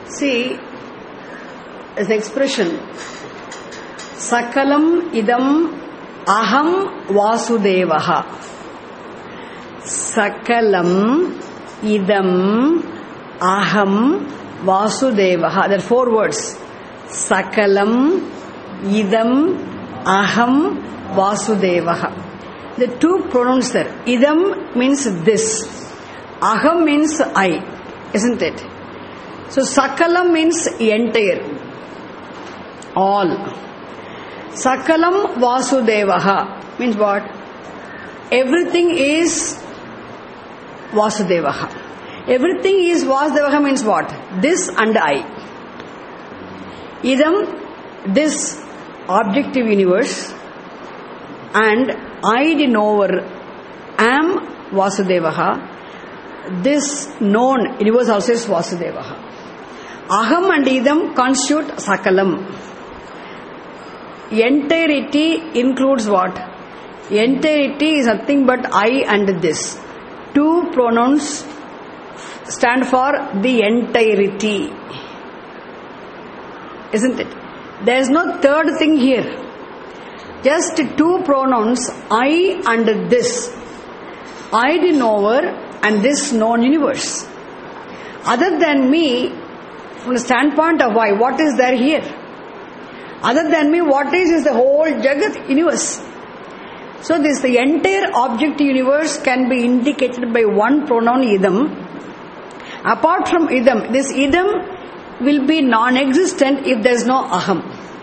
See, as an expression, Sakalam idam aham vasudevaha. Sakalam idam aham vasudevaha. There are 4 words. Sakalam idam aham vasudevaha. The 2 pronouns there. Idam means this. Aham means I. Isn't it? So Sakalam means entire. All. Sakalam Vasudevaha means what? Everything is Vasudevaha. Everything is Vasudevaha means what? This and I. Idam, this objective universe, and I, the knower, am Vasudevaha. This known universe also is Vasudevaha. Aham and idam constitute Sakalam. Entirety includes what? Entirety is nothing but I and this. 2 pronouns stand for the entirety. Isn't it? There is no third thing here. Just 2 pronouns, I and this. I, the knower, and this known universe. Other than me, from the standpoint of why, what is there here? Other than me, what is the whole Jagat universe. So this, the entire object universe can be indicated by 1 pronoun idam. Apart from idam, this idam will be non-existent if there is no aham.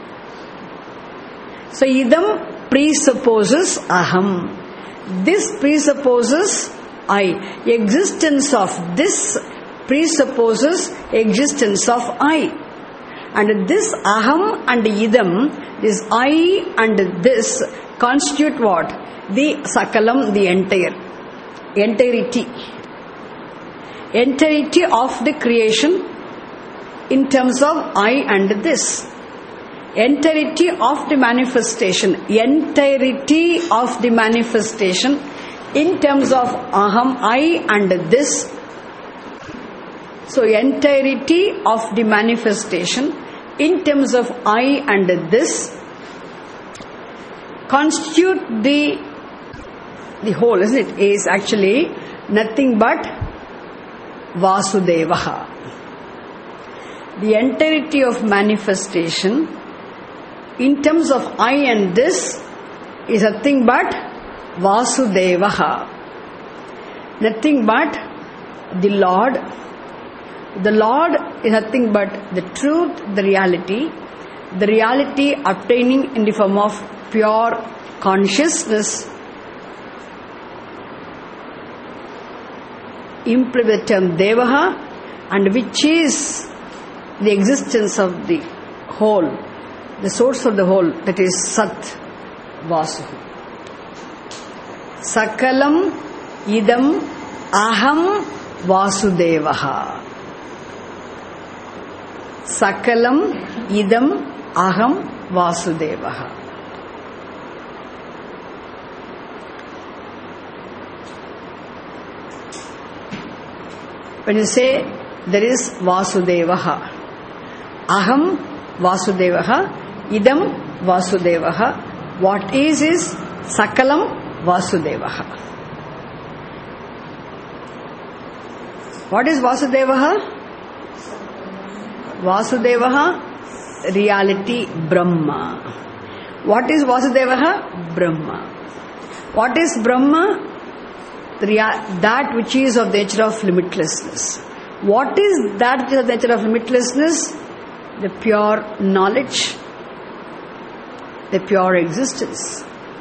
So idam presupposes aham. This presupposes I. Existence of this presupposes existence of I. And this aham and idam, this I and this constitute what? The Sakalam, the entire. Entirety. Entirety of the creation in terms of I and this. Entirety of the manifestation. Entirety of the manifestation in terms of aham, I and this. So entirety of the manifestation in terms of I and this constitute the whole, isn't it? Is actually nothing but Vasudevaha. The entirety of manifestation in terms of I and this is nothing but Vasudevaha. Nothing but the Lord. The Lord is nothing but the truth, the reality obtaining in the form of pure consciousness. Imply the term Devaha, and which is the existence of the whole, the source of the whole, that is Sat Vasu. Sakalam idam aham Vasudevaha. Sakalam idam aham Vasudevaha. When you say there is Vasudevaha, aham Vasudevaha, idam Vasudevaha, what is Sakalam Vasudevaha. What is Vasudevaha? Vasudevaha, reality, Brahma. What is Vasudevaha? Brahma. What is Brahma? That which is of the nature of limitlessness. What is that which is of the nature of limitlessness? The pure knowledge, the pure existence.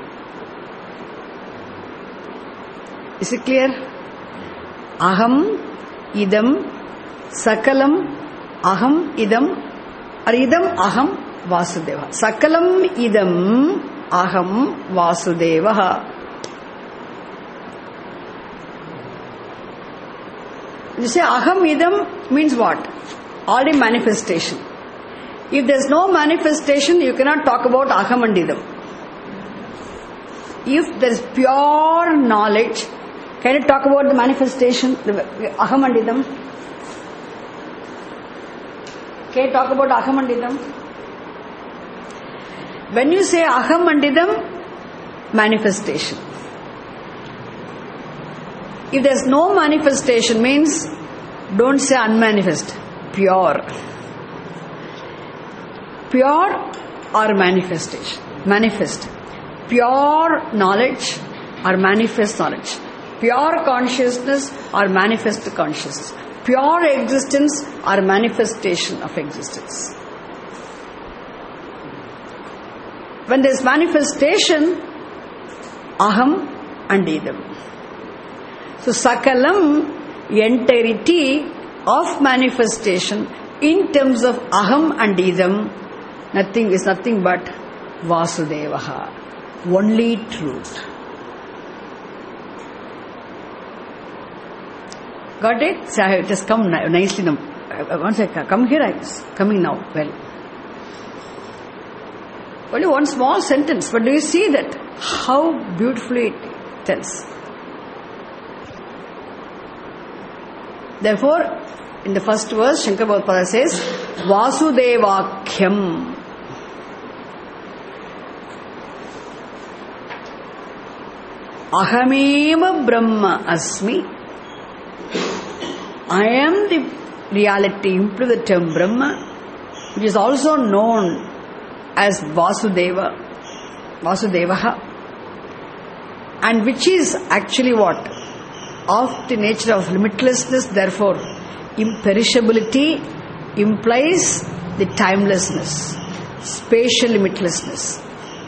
Is it clear? Aham, idam, sakalam, aham, idam, or idam, aham, Vasudeva. Sakalam, idam, aham, Vasudevaha. You say aham, idam means what? All in manifestation. If there is no manifestation, you cannot talk about aham and idam. If there is pure knowledge, can you talk about the manifestation, the aham and idam? Okay, talk about aham and idam. When you say aham and idam, manifestation. If there's no manifestation, means don't say unmanifest, pure. Pure or manifestation. Manifest. Pure knowledge or manifest knowledge. Pure consciousness or manifest consciousness. Pure existence or manifestation of existence. When there is manifestation, aham and idam. So sakalam, entirety of manifestation in terms of aham and idam, nothing is nothing but Vasudevaha, only truth. Got it? So I have just come nicely now. Once I come here, I was coming now. Well, only one small sentence, but do you see that? How beautifully it tells. Therefore, in the first verse, Shankara Bhagavad says, Vasudevakyam. Ahameva Brahma Asmi. I am the reality, into the term Brahma, which is also known as Vasudevaha, and which is actually what? Of the nature of limitlessness, therefore, imperishability implies the timelessness, spatial limitlessness.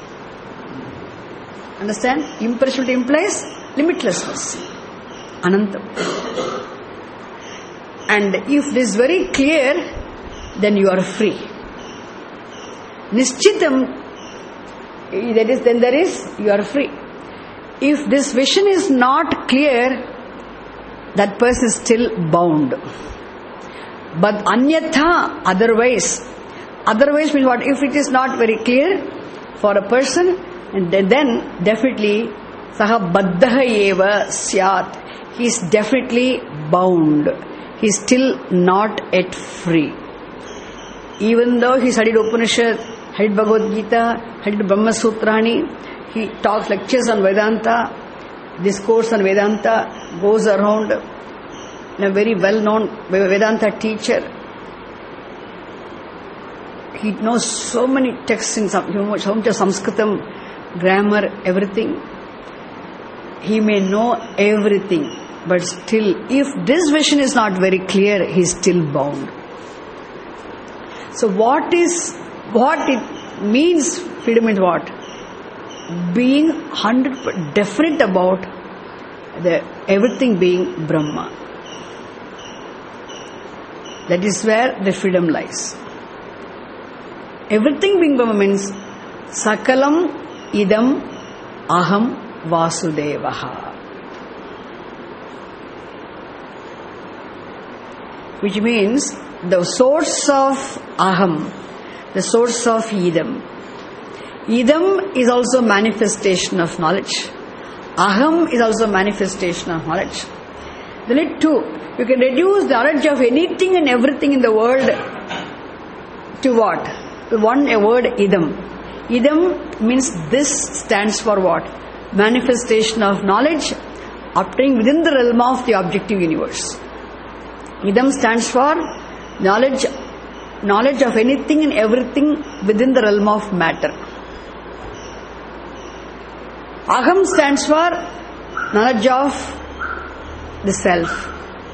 Understand? Imperishability implies limitlessness, Anantam. And if this is very clear, then you are free. Nishchitam, then there is, you are free. If this vision is not clear, that person is still bound. But anyatha, otherwise means what? If it is not very clear for a person, and then definitely saha baddha eva syat, he is definitely bound. He is still not yet free. Even though he studied Upanishad, studied Bhagavad Gita, studied Brahma Sutrani, he talks lectures on Vedanta, discourse on Vedanta, goes around, a very well-known Vedanta teacher. He knows so many texts in so much of Sanskritam, grammar, everything. He may know everything, but still, if this vision is not very clear, he is still bound. So what it means, freedom means what? Being 100% definite about everything being Brahma. That is where the freedom lies. Everything being Brahma means Sakalam idam aham Vasudevaha. Which means the source of aham, the source of idam. Idam is also manifestation of knowledge. Aham is also manifestation of knowledge. There are two. You can reduce the knowledge of anything and everything in the world to what? To one word, idam. Idam means this stands for what? Manifestation of knowledge obtained within the realm of the objective universe. Idam stands for knowledge of anything and everything within the realm of matter. Aham stands for knowledge of the self,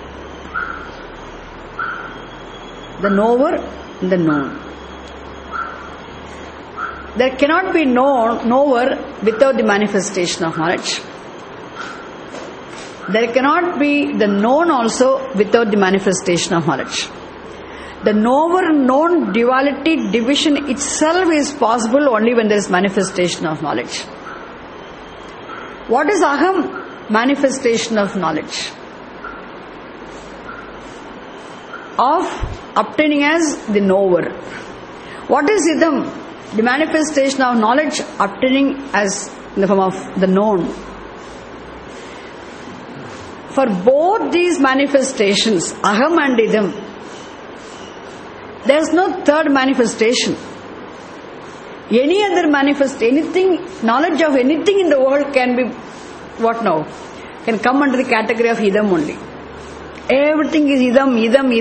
the knower and the known. There cannot be knower without the manifestation of knowledge. There cannot be the known also without the manifestation of knowledge. The knower-known duality division itself is possible only when there is manifestation of knowledge. What is aham? Manifestation of knowledge. Of obtaining as the knower. What is idam? The manifestation of knowledge obtaining as in the form of the known. For both these manifestations, aham and idam, There is no third manifestation. Any other anything, knowledge of anything in the world can be, what now? Can come under the category of idam only. Everything is idam.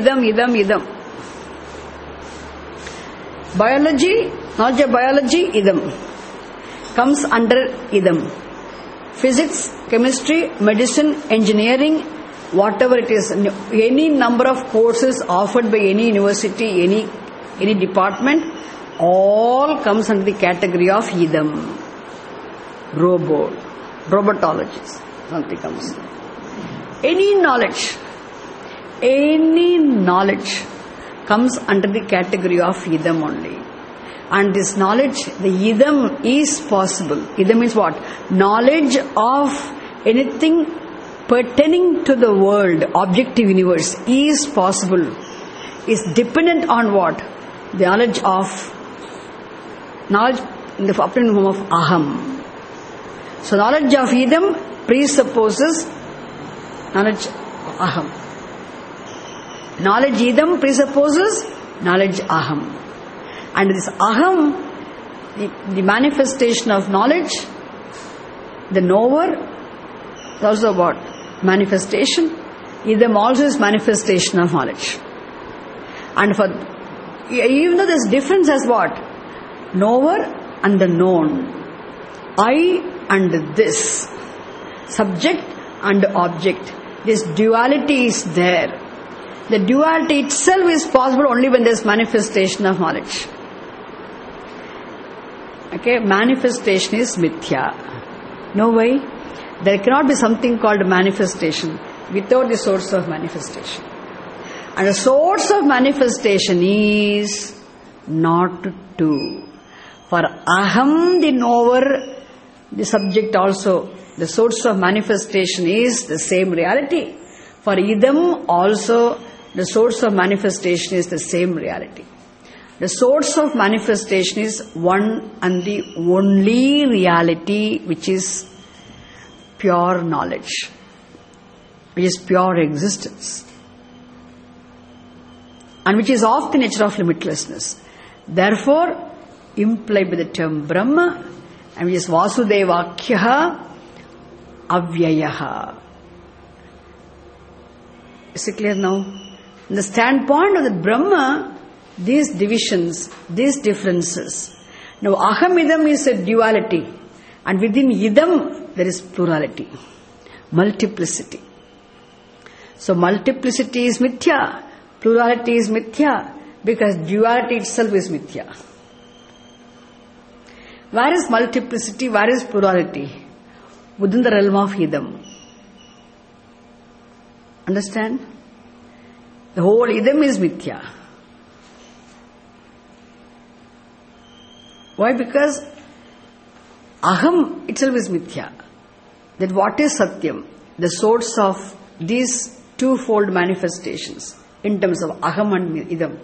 Biology, knowledge of biology, idam. Comes under idam. Physics, chemistry, medicine, engineering, whatever it is, any number of courses offered by any university, any department, all comes under the category of idam. Robotologists, something comes. Any knowledge comes under the category of idam only. And this knowledge, the idam is possible. Idam means what? Knowledge of anything pertaining to the world, objective universe, is possible. Is dependent on what? The knowledge in the form of aham. So knowledge of idam presupposes knowledge of aham. Knowledge idam presupposes knowledge aham. And this aham, the manifestation of knowledge, the knower, is also what? Manifestation. Idam also is manifestation of knowledge. And even though this difference as what? Knower and the known. I and this. Subject and object. This duality is there. The duality itself is possible only when there is manifestation of knowledge. Okay, manifestation is mithya. No way. There cannot be something called manifestation without the source of manifestation. And the source of manifestation is not two. For aham, the knower, the subject also, the source of manifestation is the same reality. For idam also, the source of manifestation is the same reality. The source of manifestation is one and the only reality, which is pure knowledge, which is pure existence, and which is of the nature of limitlessness. Therefore, implied by the term Brahma, and which is Vasudevakyaha Avyayaha. Is it clear now? In the standpoint of the Brahma, these divisions, these differences. Now, aham idam is a duality, and within idam there is plurality, multiplicity. So, multiplicity is mithya, plurality is mithya, because duality itself is mithya. Where is multiplicity? Where is plurality? Within the realm of idam. Understand? The whole idam is mithya. Why? Because aham itself is mithya. That what is satyam? The source of these twofold manifestations in terms of aham and idam.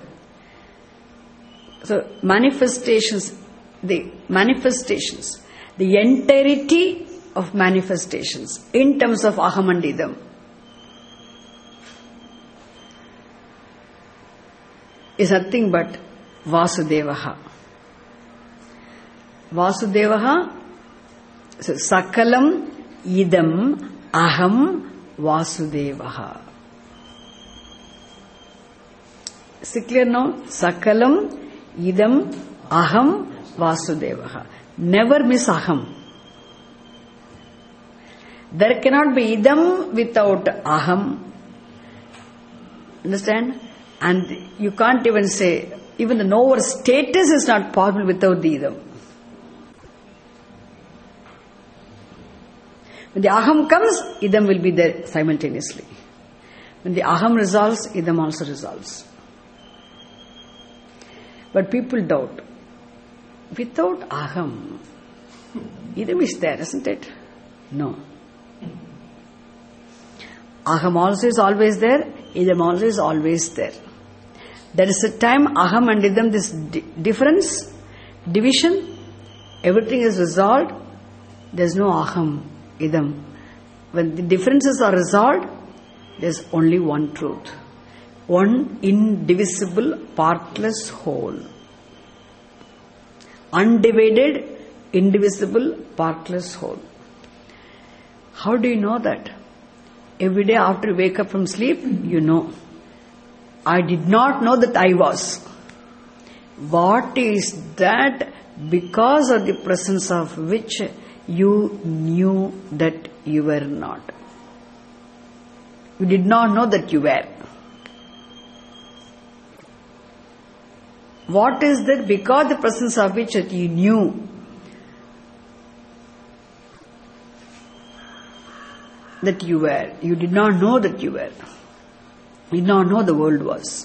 So manifestations, the entirety of manifestations in terms of aham and idam is nothing but Vasudevaha. Vasudevaha, so Sakalam idam aham Vasudevaha. Is it clear now? Sakalam idam aham Vasudevaha. Never miss aham. There cannot be idam without aham. Understand? And you can't even say, even the knower status is not possible without the idam. When the aham comes, idam will be there simultaneously. When the aham resolves, idam also resolves. But people doubt. Without aham, idam is there, isn't it? No. Aham also is always there, idam also is always there. There is a time aham and idam, this difference, division, everything is resolved. There is no aham, idam. When the differences are resolved, there is only one truth. one indivisible, partless whole. Undivided, indivisible, partless whole. How do you know that? Every day after you wake up from sleep, you know. I did not know that I was. What is that? Because of the presence of which you knew that you were not. You did not know that you were. What is that? Because the presence of which you knew that you were. You did not know that you were. You did not know the world was.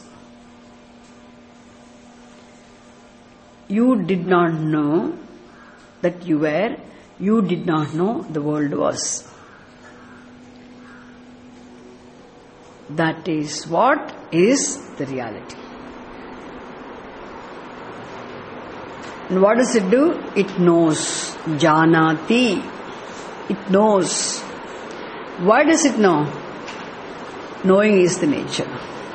You did not know that you were. You did not know the world was. That is what is the reality. And what does it do? It knows. Janati. It knows. Why does it know? Knowing is the nature.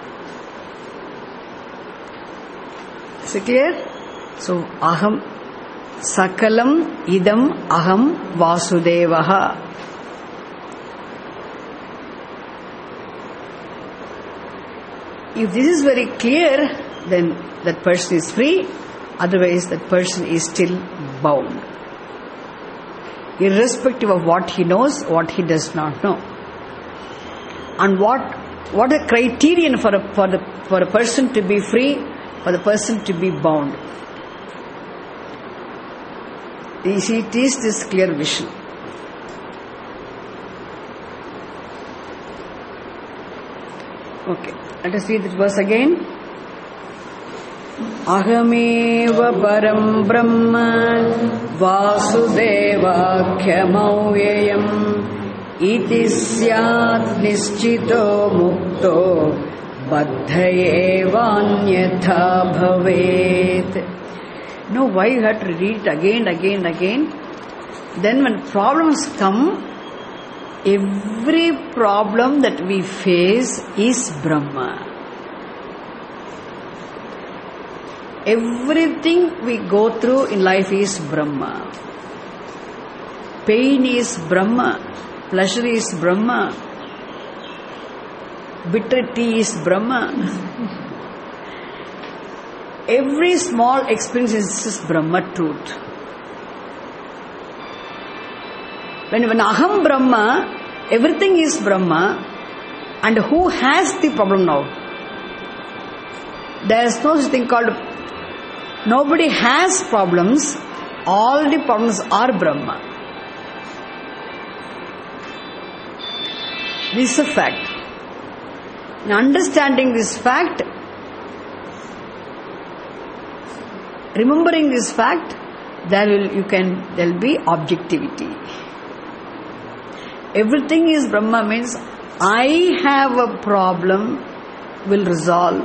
Is it clear? So, aham sakalam idam aham vasudevaha. If this is very clear, then that person is free. Otherwise, that person is still bound. Irrespective of what he knows, what he does not know. And what a criterion for a person to be free, for the person to be bound. You see, it is this clear vision. Okay, let us read this verse again. Ahameva param brahma vasudevakhyamavyayam iti syat nischito mukto baddhayevanyatha bhavet. Know why you have to read it again. Then when problems come, every problem that we face is Brahma. Everything we go through in life is Brahma. Pain is Brahma. Pleasure is Brahma. Bitter tea is Brahma. Every small experience is just Brahma truth. When aham Brahma, everything is Brahma. And who has the problem now? There is no such thing called. Nobody has problems. All the problems are Brahma. This is a fact. In understanding this fact, remembering this fact, there will be objectivity. Everything is Brahma means I have a problem will resolve.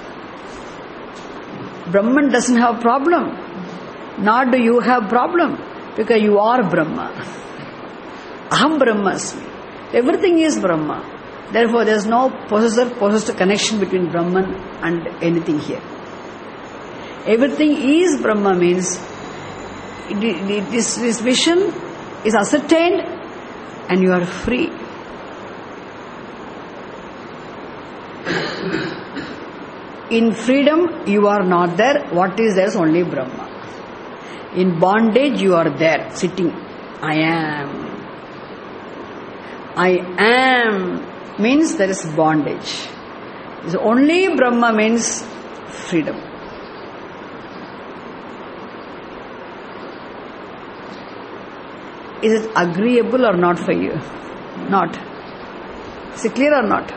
Brahman doesn't have a problem. Nor do you have problem. Because you are Brahma. Aham Brahmasmi. Everything is Brahma. Therefore there is no possessor connection between Brahman and anything here. Everything is Brahma means this vision is ascertained and you are free. In freedom, you are not there. What is there is only Brahma. In bondage, you are there, sitting. I am means there is bondage. So only Brahma means freedom. Is it agreeable or not for you? Not. Is it clear or not?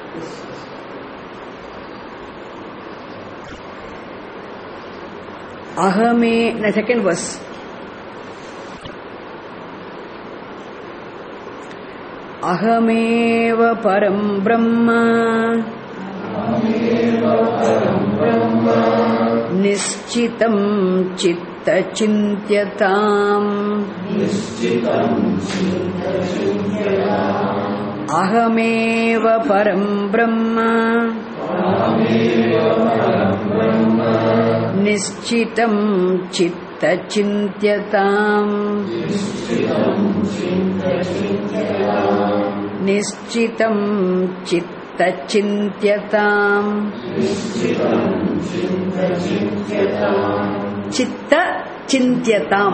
Ahame, the second verse. Ahameva param brahma nischitam chitta chintyatam Ahameva param brahma Nischitam chitta chintyatam. Nischitam chitta chintyatam. Chitta chintyatam.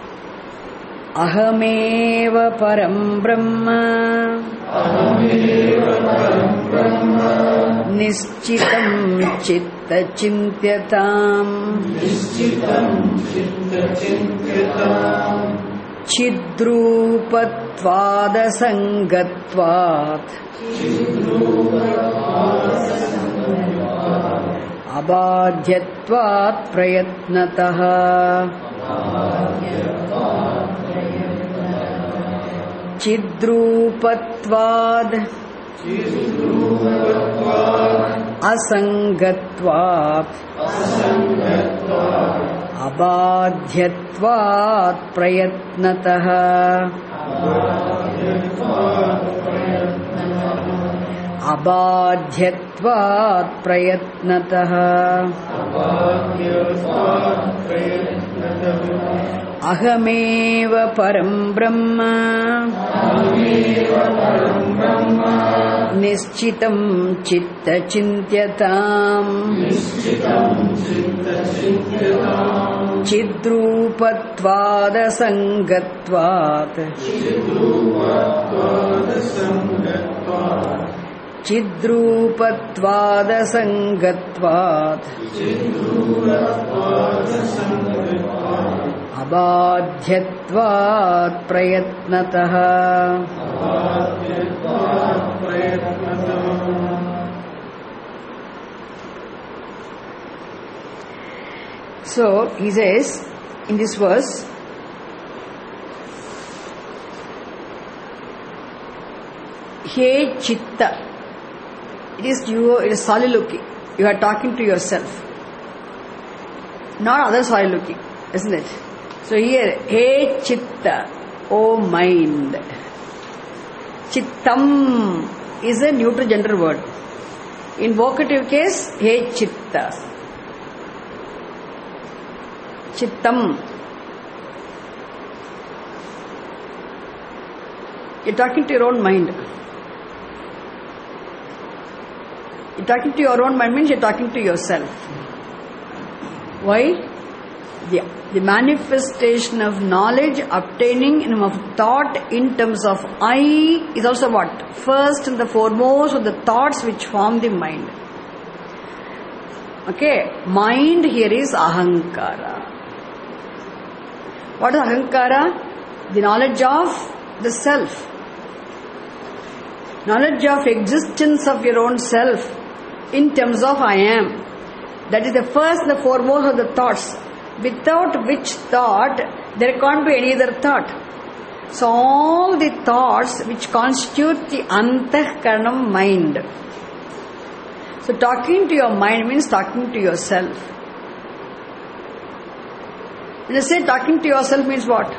Ahameva param brahma. Nischitam chitta chintyatam. Chidrupatvada sangatvat. Abadhyatvat prayatnataha. Chidrupatvad asangatvat abadhyatvat prayatnataha. Abadhyatvat prayatnataha. Ahameva param brahma. Nischitam chitta chintyatam. Chidrupatvada sangatvat. Chidrupatvada sangatvat. Abadhyatvat prayatnataha. So he says in this verse, Hey Chitta, it is soliloquy. You are talking to yourself, not other soliloquy, isn't it? So here, Hey Chitta, O mind. Chittam is a neutral gender word. In vocative case, Hey Chitta. Chittam. You're talking to your own mind. You're talking to your own mind means you're talking to yourself. Why? The manifestation of knowledge obtaining in of thought in terms of I is also what? First and the foremost of the thoughts which form the mind. Okay, mind here is ahankara. What is ahankara? The knowledge of the self. Knowledge of existence of your own self in terms of I am. That is the first and the foremost of the thoughts. Without which thought, there can't be any other thought. So all the thoughts which constitute the antahkaranam mind. So talking to your mind means talking to yourself. When I say talking to yourself means what?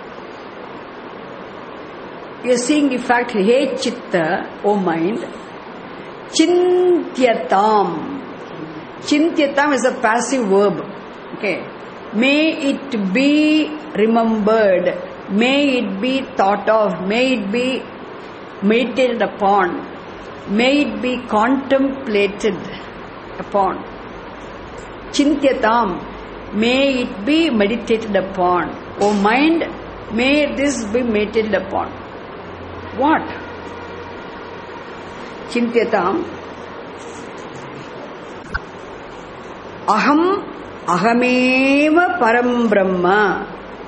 You are seeing the fact, Hey Chitta, O mind, Chintyatam. Chintyatam is a passive verb. Okay. May it be remembered, may it be thought of, may it be meditated upon, may it be contemplated upon. Chintyatam, may it be meditated upon. O mind, may this be meditated upon. What? Chintyatam. Ahameva param brahma.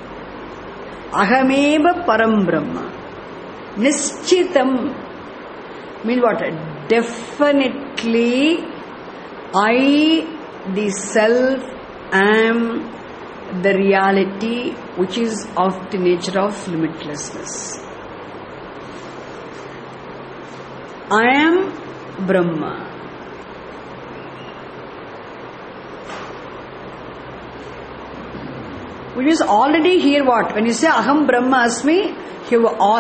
Ahameva param brahma. Nischitam means what? Definitely I, the self, am the reality which is of the nature of limitlessness. I am Brahma. Which is already here what? When you say Aham Brahma Asmi,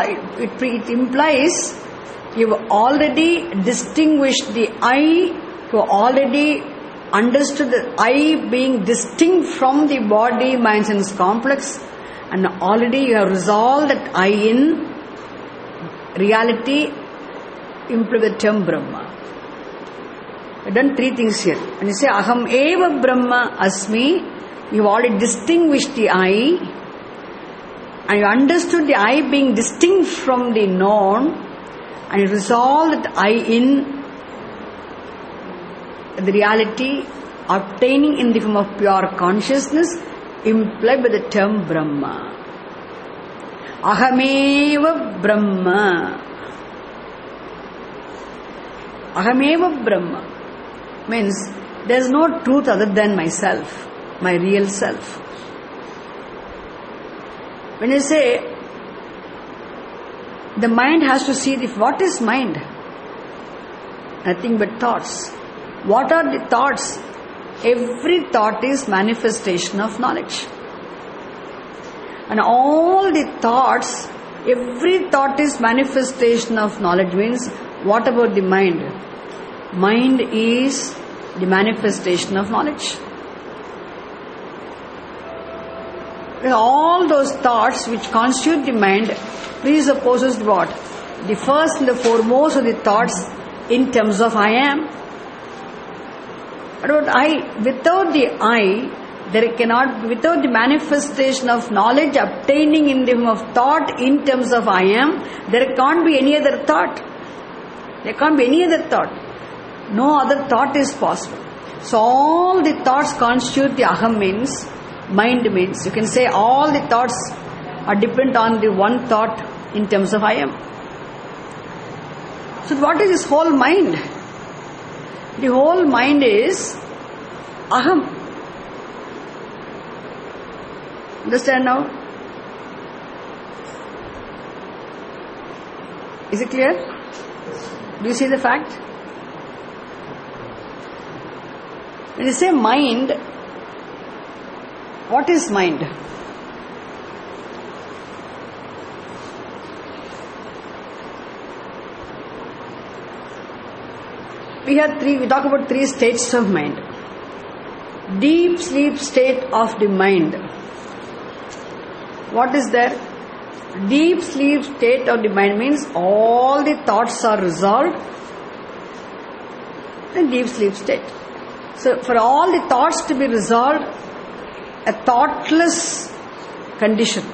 it implies you have already distinguished the I You already understood the I being distinct from the body, mind, sense complex, and already you have resolved that I in reality imply the term Brahma. You've done three things here. When you say Aham Eva Brahma Asmi, you've already distinguished the I, and you understood the I being distinct from the known, and you resolved that I in the reality obtaining in the form of pure consciousness implied by the term Brahma. Ahameva Brahma. Ahameva Brahma means there is no truth other than myself, my real self. When you say the mind has to see what is mind? Nothing but thoughts. What are the thoughts? Every thought is manifestation of knowledge. And all the thoughts, every thought is manifestation of knowledge means what about the mind? Mind is the manifestation of knowledge. All those thoughts which constitute the mind presupposes what? The first and the foremost of the thoughts in terms of I am. Without the I, there cannot, without the manifestation of knowledge obtaining in the form of thought in terms of I am, there can't be any other thought. There can't be any other thought. No other thought is possible. So all the thoughts constitute the Aham means, mind means. You can say all the thoughts are dependent on the one thought in terms of I am. So what is this whole mind? The whole mind is Aham. Understand now? Is it clear? Do you see the fact? When you say mind, what is mind? We talk about three states of mind. Deep sleep state of the mind. What is there? Deep sleep state of the mind means all the thoughts are resolved in deep sleep state. So for all the thoughts to be resolved, a thoughtless condition.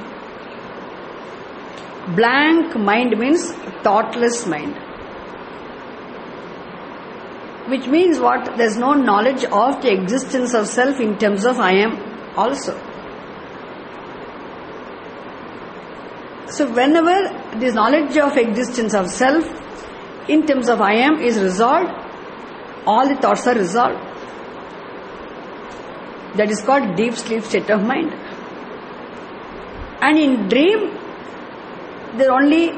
Blank mind means thoughtless mind. Which means what? There is no knowledge of the existence of self in terms of I am also. So whenever this knowledge of existence of self in terms of I am is resolved, all the thoughts are resolved. That is called deep sleep state of mind. And in dream, there only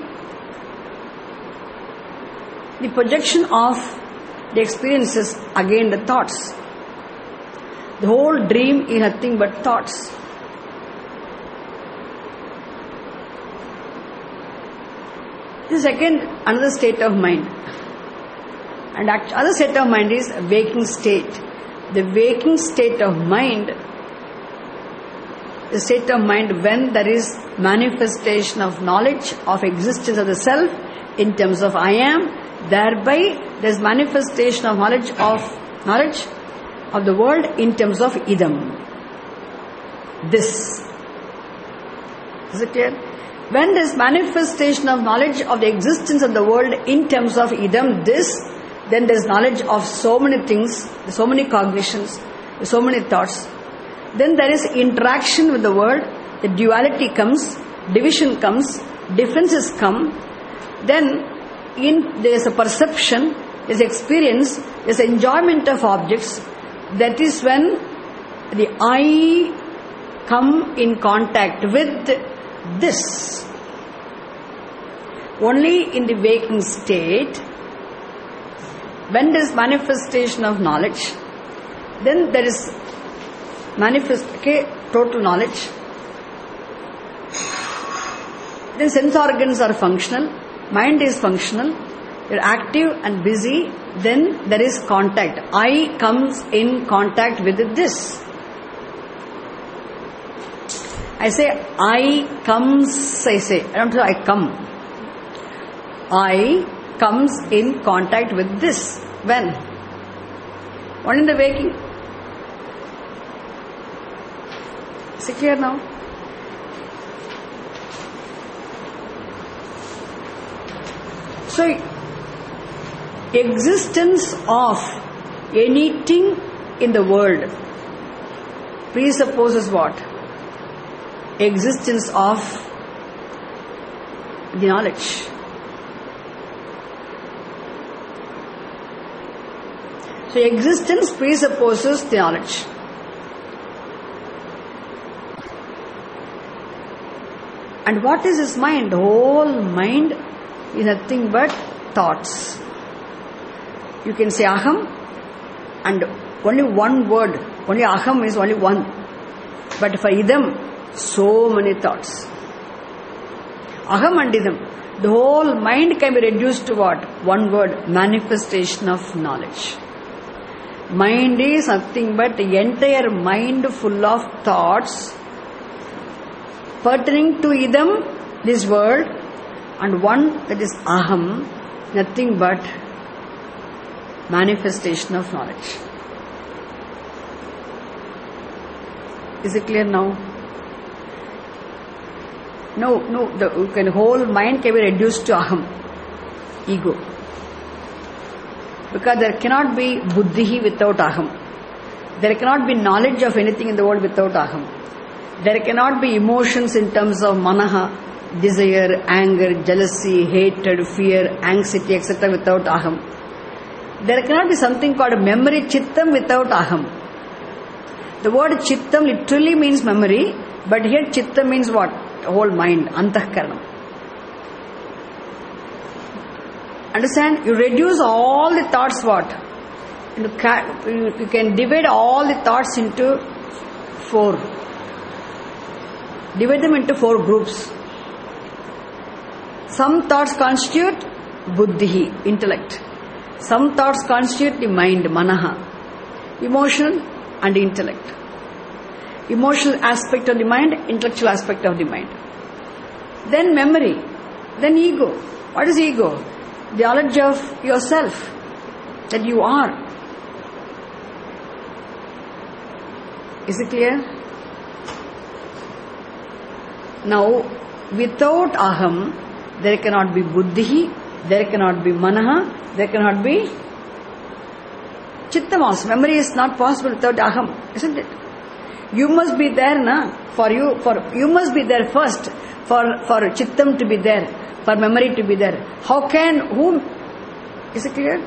the projection of the experiences again the thoughts. The whole dream is nothing but thoughts. This is again another state of mind. And other state of mind is waking state. The waking state of mind, the state of mind when there is manifestation of knowledge of existence of the self in terms of I am, thereby there is manifestation of knowledge of the world in terms of idam. This. Is it clear? When there is manifestation of knowledge of the existence of the world in terms of idam, this, then there is knowledge of so many things, so many cognitions, so many thoughts. Then there is interaction with the world, the duality comes, division comes, differences come. Then there is a perception, there is experience, there is enjoyment of objects. That is when the I come in contact with this. Only in the waking state, when there is manifestation of knowledge, then there is total knowledge. Then sense organs are functional, mind is functional, You're active and busy, then there is contact. I comes in contact with this. I say, I comes, I say. I don't say I come. I comes in contact with this. When? When in the waking. Is it clear now? So, existence of anything in the world presupposes what? Existence of the knowledge. So existence presupposes the knowledge. And what is his mind? The whole mind is nothing but thoughts. You can say aham and only one word. Only aham is only one. But for idam, so many thoughts. Aham and idam. The whole mind can be reduced to what? One word. Manifestation of knowledge. Mind is nothing but the entire mind full of thoughts pertaining to idam, this world, and one that is aham, nothing but manifestation of knowledge. Is it clear now? No, the whole mind can be reduced to aham, ego. Because there cannot be buddhi without aham. There cannot be knowledge of anything in the world without aham. There cannot be emotions in terms of manaha, desire, anger, jealousy, hatred, fear, anxiety, etc. without aham. There cannot be something called memory chittam without aham. The word chittam literally means memory, but here chittam means what? Whole mind, antahkaranam. Understand? You reduce all the thoughts what? You can divide all the thoughts into 4. Divide them into 4 groups. Some thoughts constitute buddhi, intellect. Some thoughts constitute the mind, manaha. Emotional and intellect. Emotional aspect of the mind, intellectual aspect of the mind. Then memory. Then ego. What is ego? The knowledge of yourself, that you are. Is it clear? Now, without aham, there cannot be buddhi, there cannot be manaha, there cannot be chittam also. Memory is not possible without aham, isn't it? You must be there, na? You must be there first for chittam to be there, for memory to be there. Is it clear?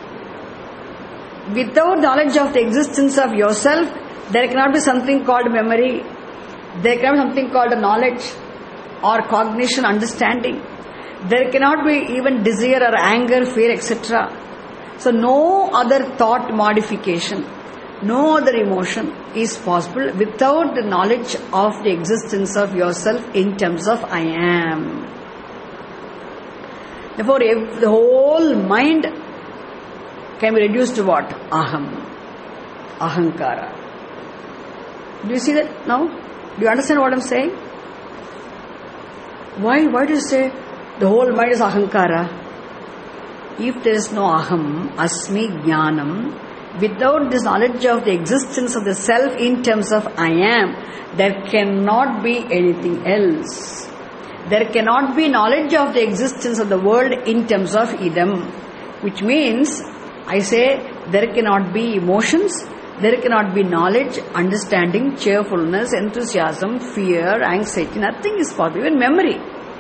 Without knowledge of the existence of yourself, there cannot be something called memory. There cannot be something called knowledge or cognition, understanding. There cannot be even desire or anger, fear, etc. So no other thought modification, no other emotion is possible without the knowledge of the existence of yourself in terms of I am. Therefore, the whole mind can be reduced to what? Aham. Ahankara. Do you see that now? Do you understand what I'm saying? Why do you say the whole mind is ahankara? If there is no aham, asmi, jnanam, without this knowledge of the existence of the self in terms of I am, there cannot be anything else. There cannot be knowledge of the existence of the world in terms of idam, which means, I say, there cannot be emotions, there cannot be knowledge, understanding, cheerfulness, enthusiasm, fear, anxiety, nothing is possible, even memory.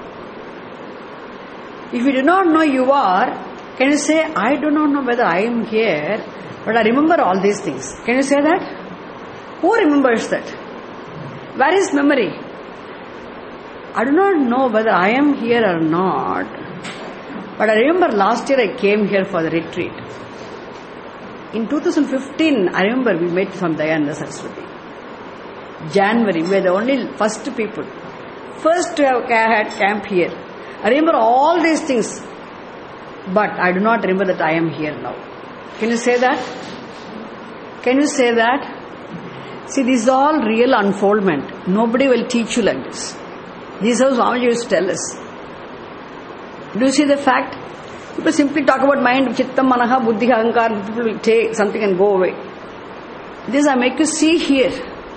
If you do not know you are, can you say, I do not know whether I am here, but I remember all these things. Can you say that? Who remembers that? Where is memory? I do not know whether I am here or not, but I remember last year I came here for the retreat. In 2015, I remember we met from Dayananda Saraswati. January, we were the only first people. First to have had camp here. I remember all these things. but I do not remember that I am here now. Can you say that? Can you say that? See, this is all real unfoldment. Nobody will teach you like this. This is how Swamiji used to tell us. Do you see the fact? People simply talk about mind, chittam, manaha, buddhi, ahankar. People will take something and go away. This I make you see here.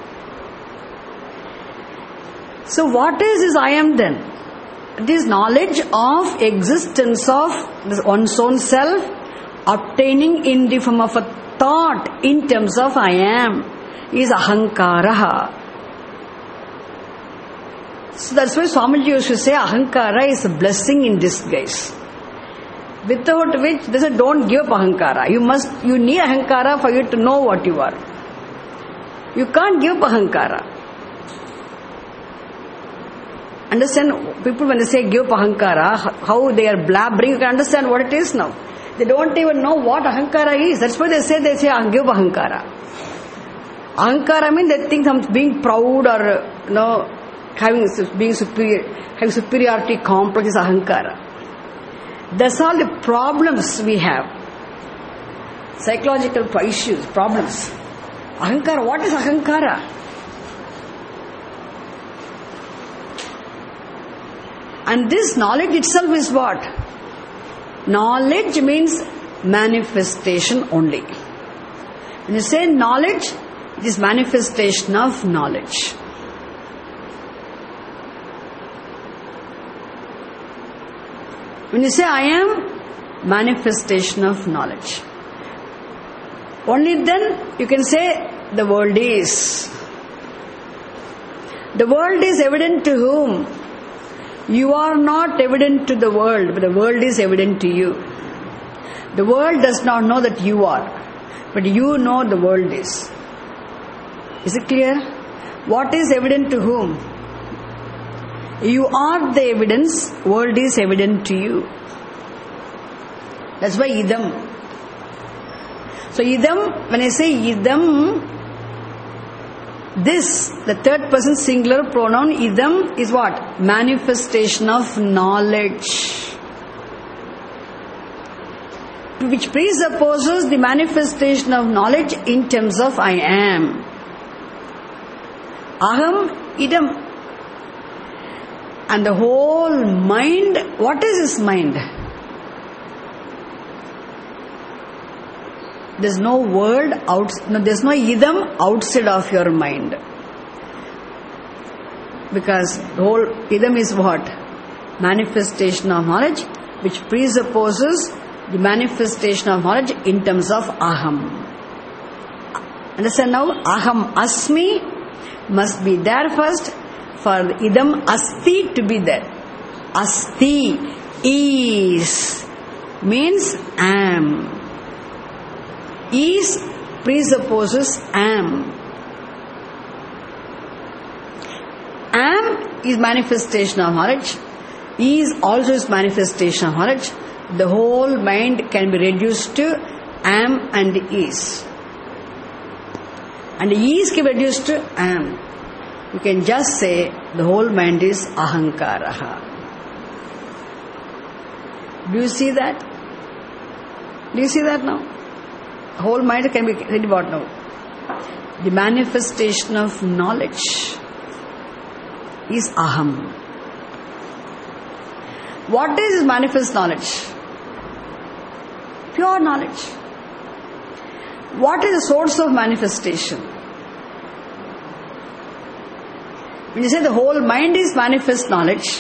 So what is this I am then? This knowledge of existence of this one's own self obtaining in the form of a thought in terms of I am is ahankara. So that's why Swamiji used to say ahankara is a blessing in disguise. Without which, they say don't give up ahankara. You need ahankara for you to know what you are. You can't give up ahankara. Understand, people when they say give up ahankara, how they are blabbering, you can understand what it is now. They don't even know what ahankara is. That's why they say give up ahankara. Ahankara means they think I'm being proud or being superior, having superiority complex is ahankara. That's all the problems we have. Psychological issues, problems. Ahankara, what is ahankara? And this knowledge itself is what? Knowledge means manifestation only. When you say knowledge, it is manifestation of knowledge. When you say I am, manifestation of knowledge. Only then you can say the world is. The world is evident to whom? You are not evident to the world, but the world is evident to you. The world does not know that you are, but you know the world is. Is it clear? What is evident to whom? You are the evidence, world is evident to you. That's why idam. So idam, when I say idam, this, the third person singular pronoun, idam, is what? Manifestation of knowledge. Which presupposes the manifestation of knowledge in terms of I am. Aham, idam. And the whole mind, what is this mind? There's no word there's no idam outside of your mind. Because the whole idam is what? Manifestation of knowledge, which presupposes the manifestation of knowledge in terms of aham. Understand now? Aham asmi must be there first for idam asti to be there. Asti is means am. Is presupposes am. Am is manifestation of knowledge. Is also is manifestation of knowledge. The whole mind can be reduced to am and is. And is can be reduced to am. You can just say the whole mind is ahankaraha. Do you see that? Do you see that now? Whole mind can be said about now. The manifestation of knowledge is aham. What is manifest knowledge? Pure knowledge. What is the source of manifestation? When you say the whole mind is manifest knowledge,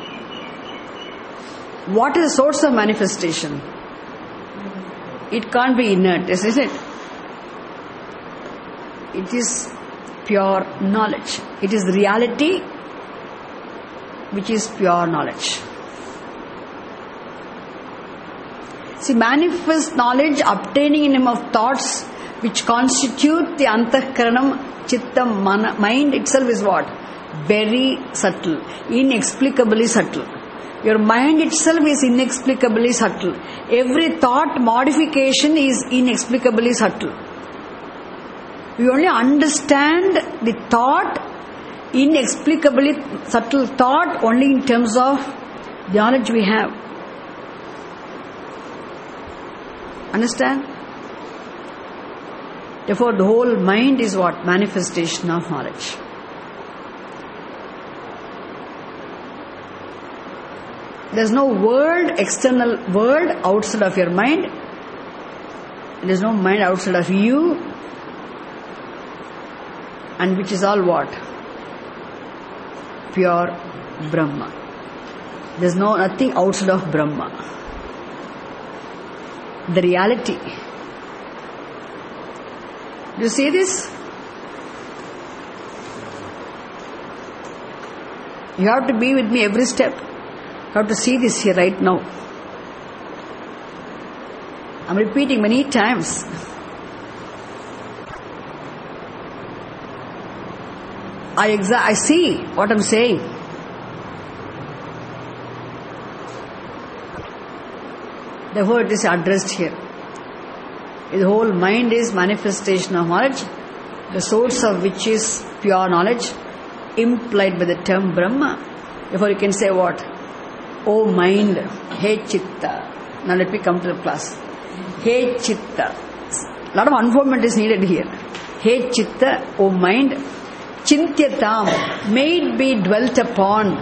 what is the source of manifestation? It can't be inert, isn't it? It is pure knowledge. It is reality which is pure knowledge. See, manifest knowledge obtaining in him of thoughts which constitute the antahkaranam, chittam, mind itself is what? Very subtle, inexplicably subtle. Your mind itself is inexplicably subtle. Every thought modification is inexplicably subtle. We only understand the thought, inexplicably subtle thought, only in terms of the knowledge we have. Understand? Therefore, the whole mind is what? Manifestation of knowledge. There is no external world outside of your mind. There is no mind outside of you. And which is all what? Pure Brahma. There is nothing outside of Brahma. The reality. Do you see this? You have to be with me every step. You have to see this here right now. I'm repeating many times. I see what I'm saying. Therefore, it is addressed here. The whole mind is manifestation of knowledge, the source of which is pure knowledge, implied by the term Brahma. Therefore, you can say what? O mind, He Chitta. Now let me come to the class. He Chitta. A lot of unfoldment is needed here. He Chitta, O mind, Chintyatam, may it be dwelt upon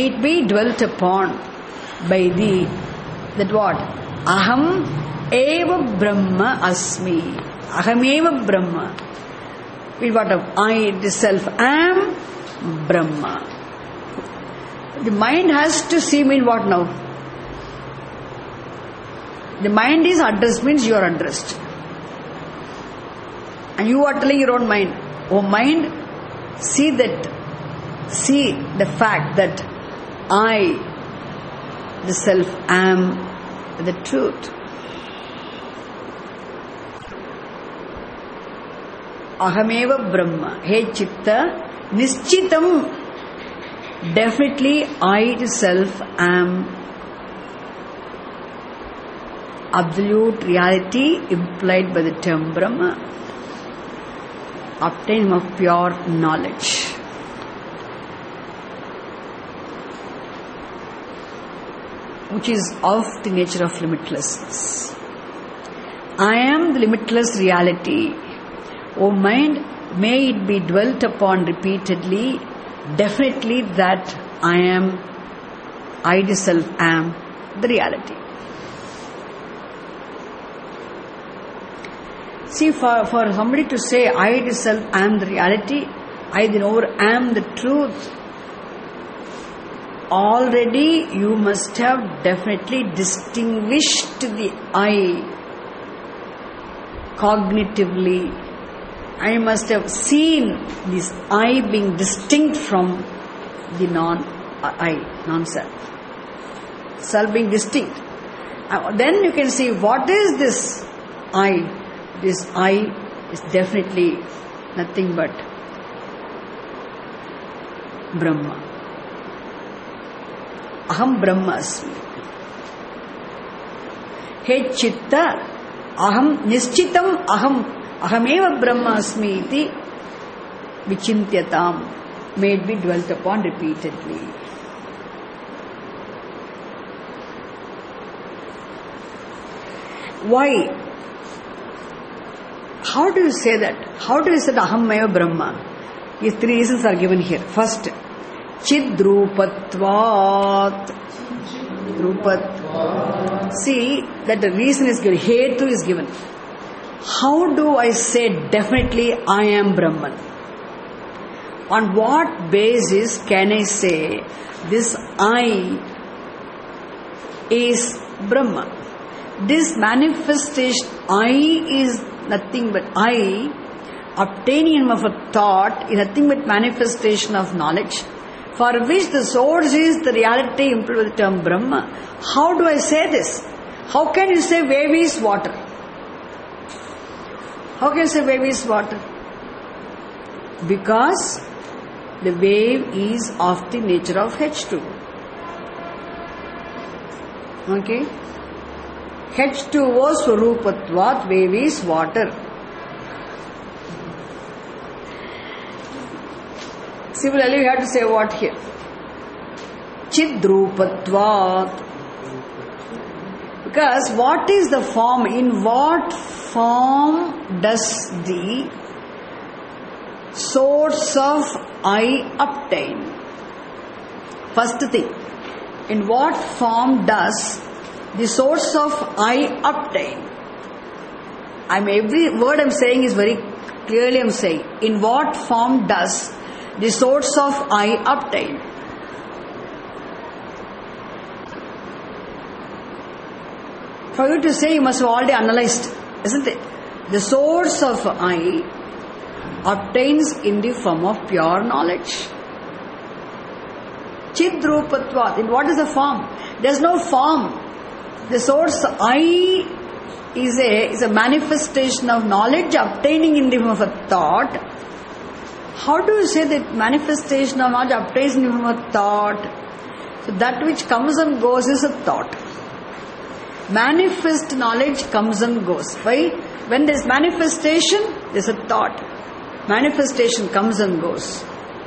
by thee. That what? Aham eva Brahma asmi. Aham eva Brahma. With what of? I itself am Brahma. The mind has to see me in what now? The mind is addressed, means you are addressed. And you are telling your own mind, oh mind, see the fact that I, the self, am the truth. Ahameva Brahma. Hey Chitta, Nischitam. Definitely I, the self, am absolute reality implied by the term Brahma. Obtain of pure knowledge. Which is of the nature of limitlessness. I am the limitless reality. O mind, may it be dwelt upon repeatedly, definitely that I the self am the reality. See, for somebody to say, I the self am the reality, I the knower am the truth, already you must have definitely distinguished the I cognitively. I must have seen this I being distinct from the non-self. Self being distinct. Then you can see what is this I. This I is definitely nothing but Brahma. Aham Brahma asmi. He Chitta, Aham Nischitam Ahameva Brahma asmi iti Vichintyatam. May it be dwelt upon repeatedly. Why? How do you say that? How do you say Ahameva Brahma? These three reasons are given here. First, Chidrupatvat. See that the reason is given. Hetu is given. How do I say definitely I am Brahman? On what basis can I say this I is Brahma? This manifestation I is nothing but I, obtaining of a thought is nothing but manifestation of knowledge, for which the source is the reality implied with the term Brahma. How do I say this? How can you say wave is water? How can you say wave is water? Because the wave is of the nature of H2. Okay? H2O Swarupatvat, wave is water. Similarly, we have to say what here? Chidrupatvat. Because what is the form? In what form does the source of I obtain? First thing, in what form does the source of I obtain? Every word I'm saying is very clearly I'm saying. In what form does the source of I obtain? For you to say, you must have already analyzed, isn't it? The source of I obtains in the form of pure knowledge. Chidrupatvat. In what is the form? There is no form. The source I is a manifestation of knowledge obtaining in the form of a thought. How do you say that manifestation of knowledge obtains in the form of a thought? So that which comes and goes is a thought. Manifest knowledge comes and goes. Why? When there is manifestation, there is a thought. Manifestation comes and goes.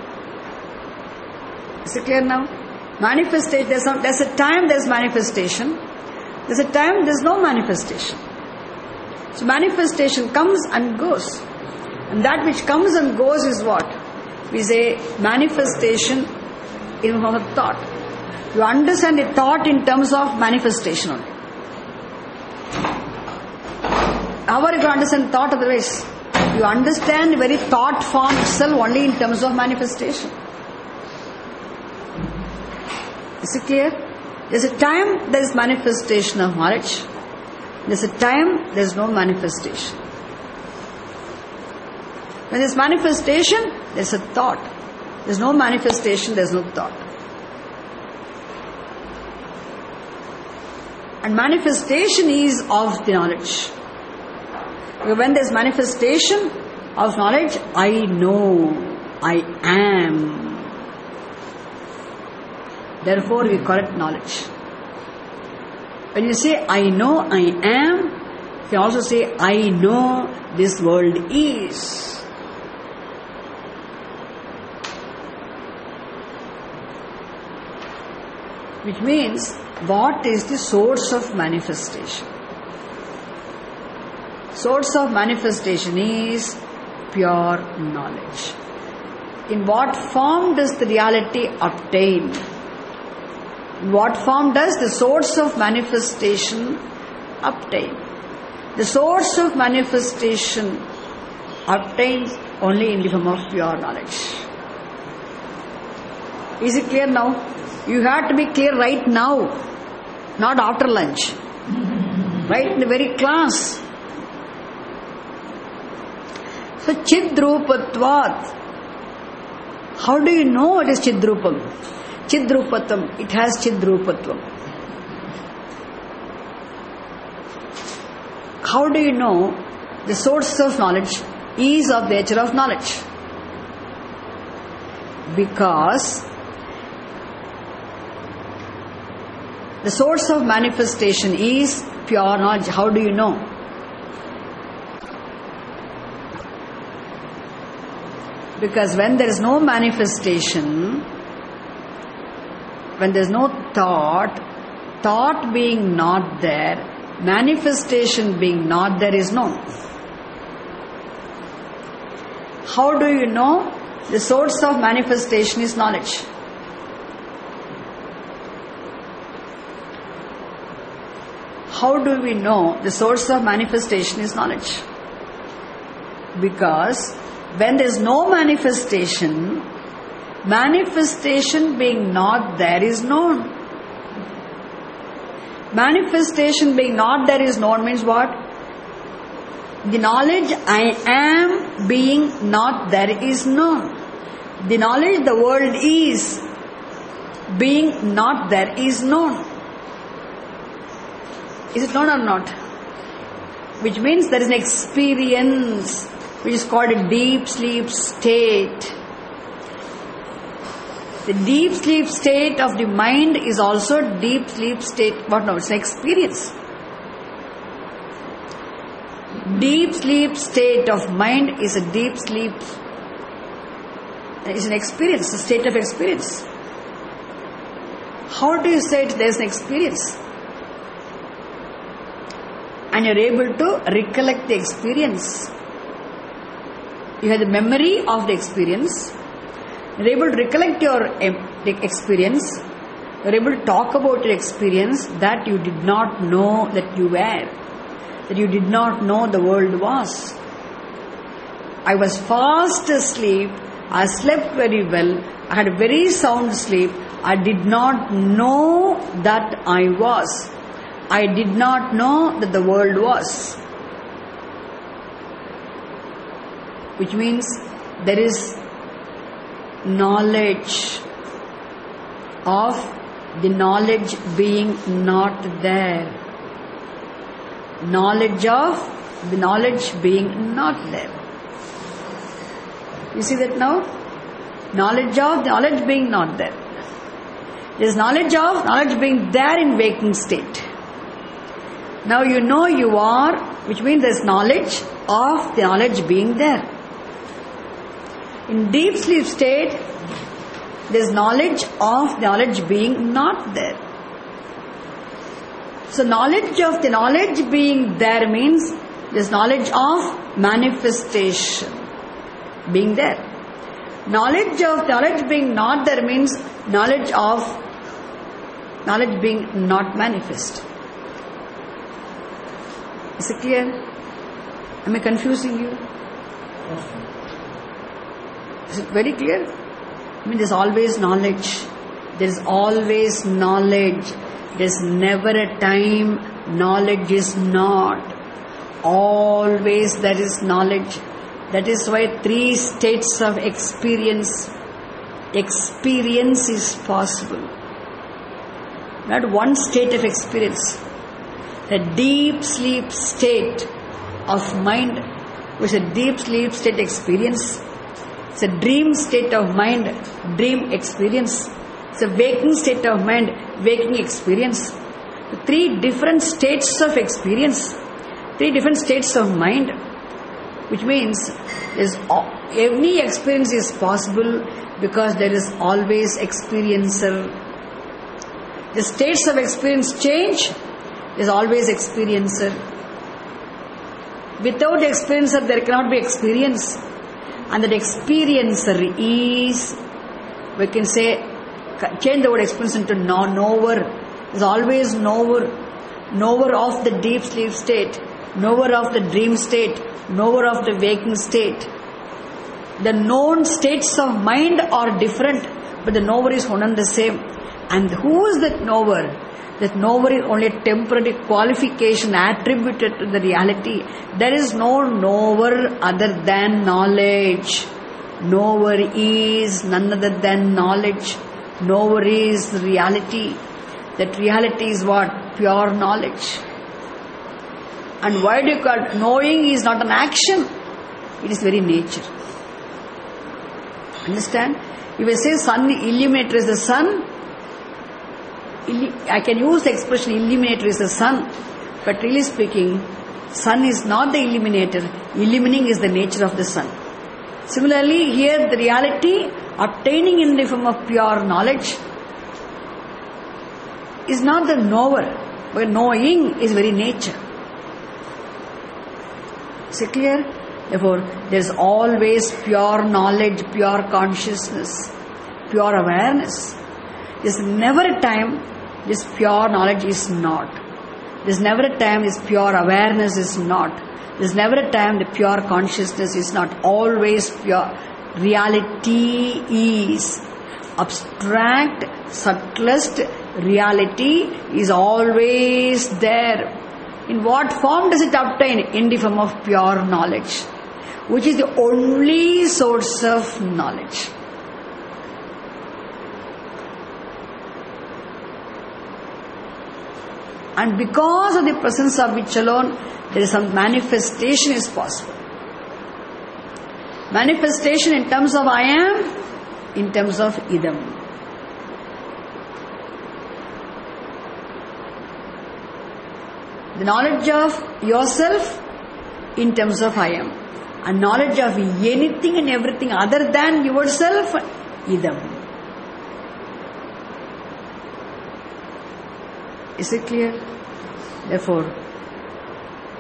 Is it clear now? Manifestation, there's a time there's manifestation. There's a time there's no manifestation. So manifestation comes and goes. And that which comes and goes is what? We say manifestation in form of thought. You understand the thought in terms of manifestation only. How are you going to understand thought otherwise? You understand the very thought form itself only in terms of manifestation. Is it clear? There's a time there is manifestation of knowledge. There's a time there is no manifestation. When there's manifestation, there's a thought. There's no manifestation, there's no thought. And manifestation is of the knowledge. When there's manifestation of knowledge, I know, I am. Therefore, we call it knowledge. When you say, I know, I am, you can also say, I know this world is. Which means, what is the source of manifestation? Source of manifestation is pure knowledge. In what form does the reality obtain? In what form does the source of manifestation obtain? The source of manifestation obtains only in the form of pure knowledge. Is it clear now? You have to be clear right now, not after lunch. Right in the very class. So Chidrupatvat. How do you know it is Chidrupam? Chidrupatam. It has Chidrupatvam. How do you know the source of knowledge is of the nature of knowledge? Because the source of manifestation is pure knowledge. How do you know? Because when there is no manifestation, when there is no thought, thought being not there, manifestation being not there is known. How do you know the source of manifestation is knowledge? How do we know the source of manifestation is knowledge? Because when there is no manifestation, manifestation being not there is known. Manifestation being not there is known means what? The knowledge I am being not there is known. The knowledge the world is being not there is known. Is it known or not? Which means there is an experience which is called a deep sleep state. The deep sleep state of the mind is also deep sleep state. What now? It's an experience. Deep sleep state of mind is a deep sleep. It's an experience, a state of experience. How do you say there is an experience? and you're able to recollect the experience. You have the memory of the experience. You're able to recollect your experience. You're able to talk about your experience that you did not know that you were, that you did not know the world was. I was fast asleep. I slept very well. I had a very sound sleep. I did not know that I was. I did not know that the world was. Which means there is knowledge of the knowledge being not there. Knowledge of the knowledge being not there. You see that now? Knowledge of the knowledge being not there. There is knowledge of knowledge being there in waking state. Now you know you are, which means there is knowledge of the knowledge being there. In deep sleep state, there is knowledge of the knowledge being not there. So knowledge of the knowledge being there means there is knowledge of manifestation being there. Knowledge of knowledge being not there means knowledge of knowledge being not manifest. Is it clear? Am I confusing you? Is it very clear? I mean, there's always knowledge. There's always knowledge. There's never a time knowledge is not. Always there is knowledge. That is why 3 states of experience is possible. Not one state of experience. A deep sleep state of mind, which is a deep sleep state experience. It's a dream state of mind, dream experience. It's a waking state of mind, waking experience. 3 different states of experience, 3 different states of mind, which means any experience is possible because there is always experiencer. The states of experience change, there is always experiencer. Without experiencer, there cannot be experience. And that experiencer is, we can say, change the word experience into knower. There is always knower. Knower of the deep sleep state, knower of the dream state, knower of the waking state. The known states of mind are different, but the knower is one and the same. And who is that knower? That knower is only a temporary qualification attributed to the reality. There is no knower other than knowledge. Knower is none other than knowledge. Knower is reality. That reality is what? Pure knowledge. And why do you call knowing is not an action? It is very nature. Understand? If I say sun illuminator is the sun, I can use the expression illuminator is the sun, but really speaking, sun is not the illuminator. Illumining is the nature of the sun. Similarly, here the reality obtaining in the form of pure knowledge is not the knower, but knowing is very nature. Is it clear? Therefore, there is always pure knowledge, pure consciousness, pure awareness. There is never a time this pure knowledge is not. There is never a time this pure awareness is not. There is never a time the pure consciousness is not. Always pure. Reality is. Abstract, subtlest reality is always there. In what form does it obtain? In the form of pure knowledge, which is the only source of knowledge. And because of the presence of which alone, there is some manifestation is possible. Manifestation in terms of I am, in terms of idam. The knowledge of yourself in terms of I am. And knowledge of anything and everything other than yourself, idam. Is it clear? Therefore,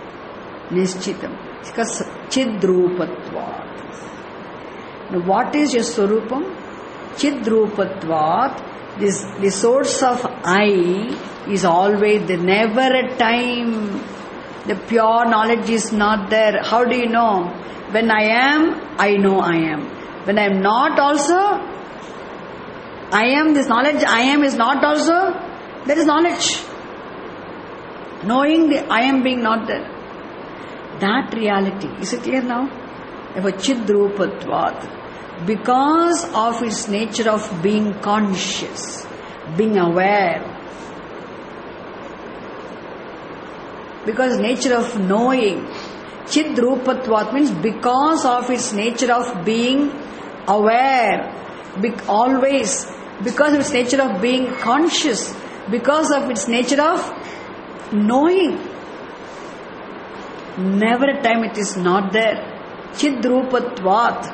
Nishchitam. Because Chidrupatvat. Now what is your Swarupam? Chidrupatvat. The source of I is always there, never a time. The pure knowledge is not there. How do you know? When I am, I know I am. When I am not also, I am, this knowledge I am is not also, there is knowledge. Knowing the I am being not there. That reality, is it clear now? Therefore, Chidrupatvat. Because of its nature of being conscious, being aware, because nature of knowing, Chidrupatvat means because of its nature of being aware, always, because of its nature of being conscious, because of its nature of knowing. Never a time it is not there. Chidrupatvat.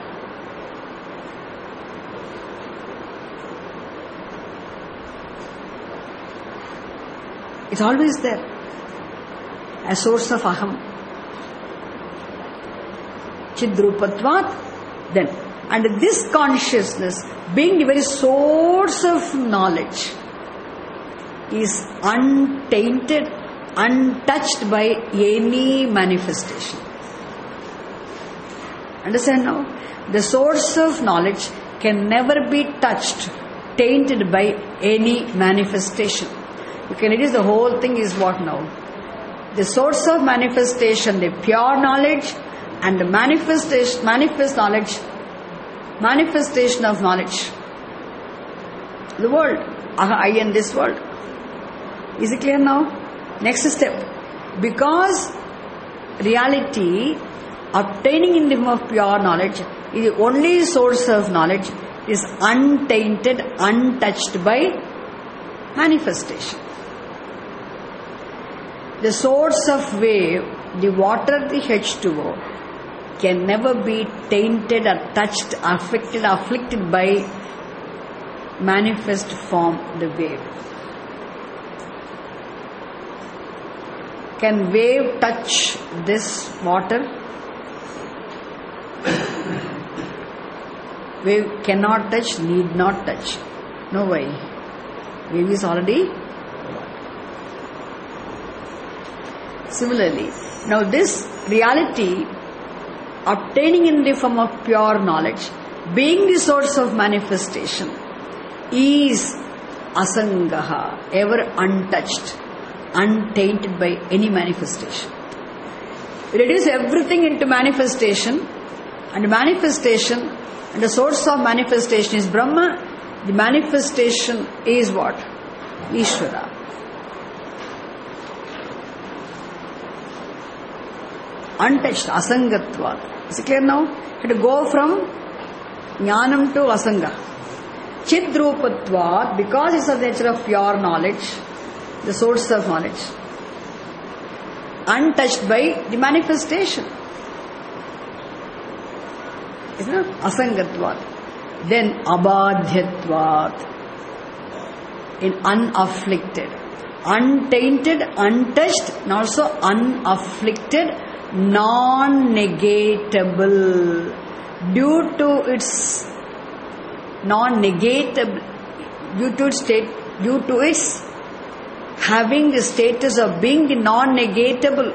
It's always there. A source of aham. Chidrupatvat. Then, and this consciousness, being the very source of knowledge, is untainted, untouched by any manifestation. Understand now? The source of knowledge can never be touched, tainted by any manifestation. You can reduce the whole thing is what now? The source of manifestation, the pure knowledge, and the manifestation of knowledge. The world, I and this world. Is it clear now? Next step. Because reality, obtaining in the form of pure knowledge, is the only source of knowledge, is untainted, untouched by manifestation. The source of wave, the water, the H2O, can never be tainted or touched, afflicted by manifest form, the wave. Can wave touch this water? Wave cannot touch, need not touch. No way. Wave is already. Similarly, now this reality, obtaining in the form of pure knowledge, being the source of manifestation, is asangaha, ever untouched, untainted by any manifestation. Reduce everything into manifestation, and manifestation, and the source of manifestation is Brahma. The manifestation is what? Ishvara. Untouched, asangatvat. Is it clear now? You have to go from jnanam to asanga. Chidrupatvat, because it's of the nature of pure knowledge, the source of knowledge, untouched by the manifestation. Isn't it? Asangatvat. Then abadhyatvat, in unafflicted, untainted, untouched, and also unafflicted, non-negatable, due to its non-negatable, due to its having the status of being the non-negatable.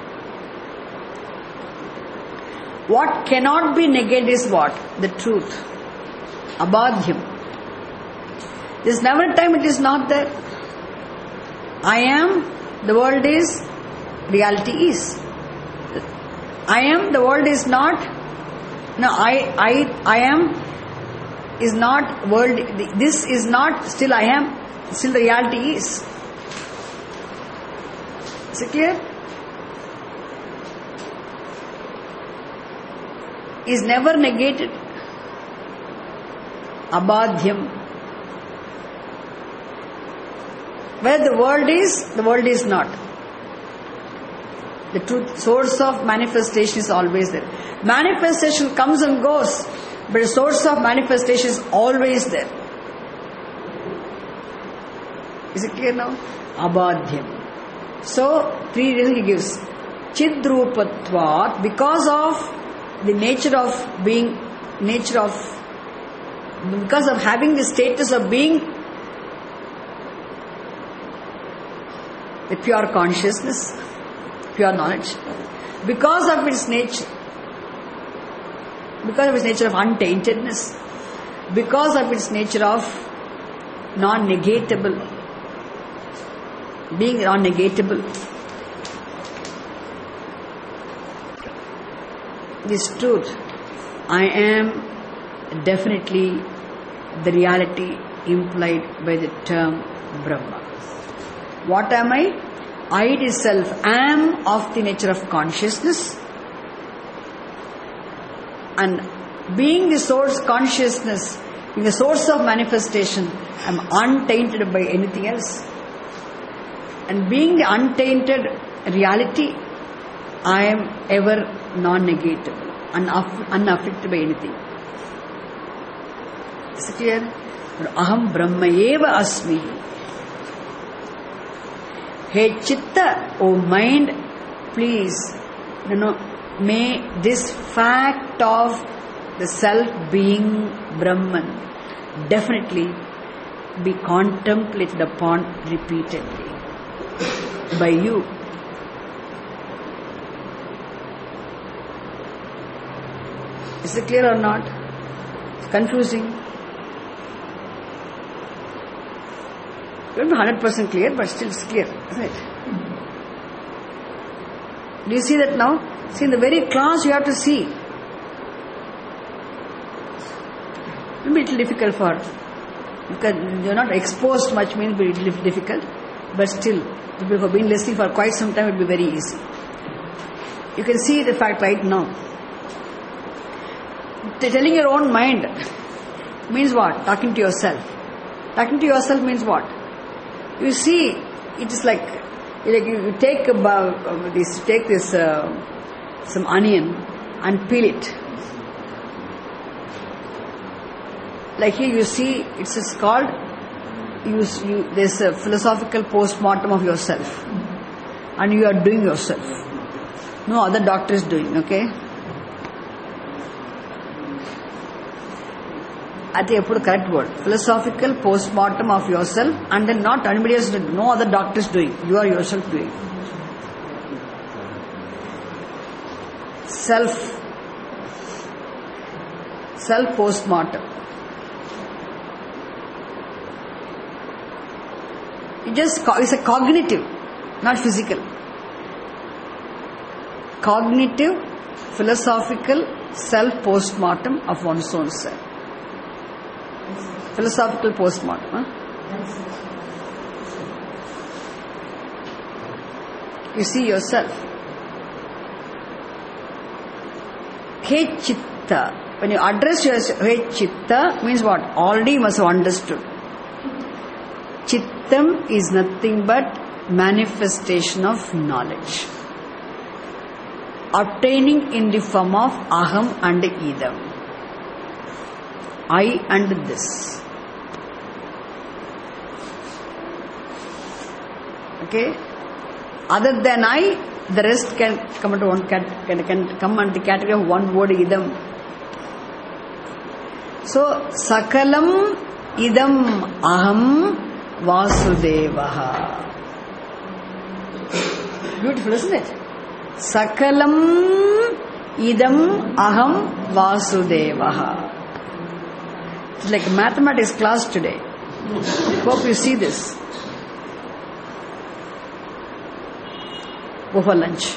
What cannot be negated is what? The truth. Abadhyam. There's never a time it is not there. I am, the world is, reality is. I am, the world is not. No, I am is not world. This is not, still I am, still the reality is. Is it clear? Is never negated. Abadhyam. Where the world is not. The truth, source of manifestation is always there. Manifestation comes and goes, but the source of manifestation is always there. Is it clear now? Abadhyam. So, 3 reasons he gives. Chidrupatvat, because of the nature of being, because of having the status of being the pure consciousness, pure knowledge, because of its nature of untaintedness, because of its nature of non-negatable, being non-negatable. This truth, I am definitely the reality implied by the term Brahma. What am I? I itself am of the nature of consciousness, and being the source consciousness, being the source of manifestation, I am untainted by anything else. And being the untainted reality, I am ever non-negatable, unaffected by anything. Is it clear? Aham Brahma eva asmi. Hey Chitta, O mind, please, may this fact of the self being Brahman definitely be contemplated upon repeatedly by you. Is it clear or not? It's confusing. It won't be 100% clear, but still it's clear, isn't it? Do you see that now? See, in the very class you have to see. It will be a little difficult because you are not exposed much, means it will be a little difficult, but still, people who have been listening for quite some time, it will be very easy. You can see the fact right now. Telling your own mind means what? Talking to yourself. Talking to yourself means what? You see, it is like you take some onion and peel it. Like here you see, it's called, there's a philosophical post-mortem of yourself. And you are doing yourself. No other doctor is doing, okay? I think I put a correct word. Philosophical post-mortem of yourself, and then not anybody else, no other doctor is doing. You are yourself doing. Self post-mortem. It's a cognitive, not physical. Cognitive, philosophical, self post-mortem of one's own self. Philosophical post-mortem. Huh? You see yourself. Hey Chitta. When you address yourself, Hey Chitta means what? Already you must have understood. Chittam is nothing but manifestation of knowledge, obtaining in the form of Aham and Idam. I and this. Okay? Other than I, the rest can come under the category of one word, Idam. So, Sakalam Idam Aham Vasudevaha. Beautiful, isn't it? Sakalam Idam Aham Vasudevaha. It's like a mathematics class today. Hope you see this. Go for lunch.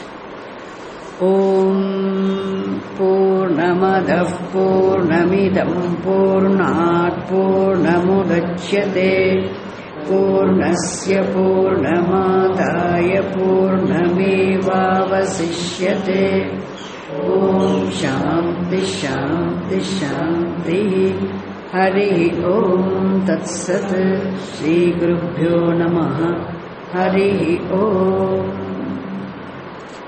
Om Purnamadah Purnamidam Purnat Purnamudachyate Purnasya Purnamadaya Purnamevavasishyate. Om Shanti Shanti Shanti. Hari Om Tat Sat. Shri Gurubhyo Namaha. Hari Om.